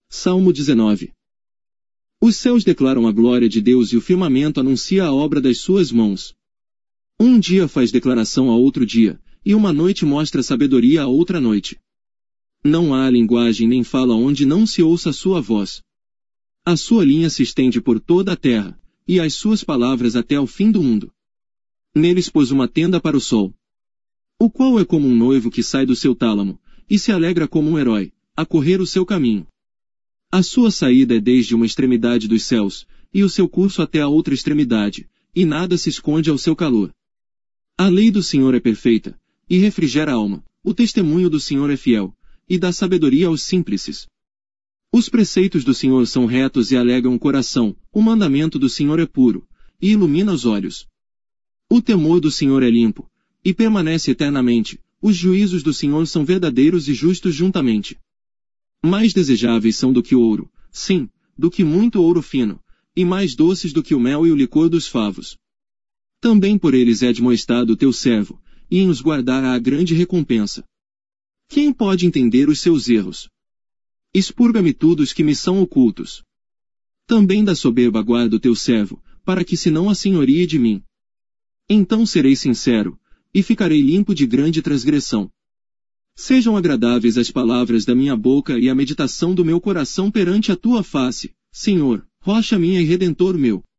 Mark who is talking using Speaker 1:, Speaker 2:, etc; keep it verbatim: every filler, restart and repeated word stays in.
Speaker 1: Salmo dezenove. Os céus declaram a glória de Deus e o firmamento anuncia a obra das suas mãos. Um dia faz declaração a outro dia, e uma noite mostra sabedoria a outra noite. Não há linguagem nem fala onde não se ouça a sua voz. A sua linha se estende por toda a terra, e as suas palavras até ao fim do mundo. Neles pôs uma tenda para o sol, o qual é como um noivo que sai do seu tálamo, e se alegra como um herói, a correr o seu caminho. A sua saída é desde uma extremidade dos céus, e o seu curso até a outra extremidade, e nada se esconde ao seu calor. A lei do Senhor é perfeita, e refrigera a alma, o testemunho do Senhor é fiel, e dá sabedoria aos simples. Os preceitos do Senhor são retos e alegram o coração, o mandamento do Senhor é puro, e ilumina os olhos. O temor do Senhor é limpo, e permanece eternamente, os juízos do Senhor são verdadeiros e justos juntamente. Mais desejáveis são do que o ouro, sim, do que muito ouro fino, e mais doces do que o mel e o licor dos favos. Também por eles é admoestado o teu servo, e em os guardar há grande recompensa. Quem pode entender os seus erros? Expurga-me tudo os que me são ocultos. Também da soberba guarda o teu servo, para que se não assenhorie de mim. Então serei sincero, e ficarei limpo de grande transgressão. Sejam agradáveis as palavras da minha boca e a meditação do meu coração perante a tua face, Senhor, rocha minha e redentor meu.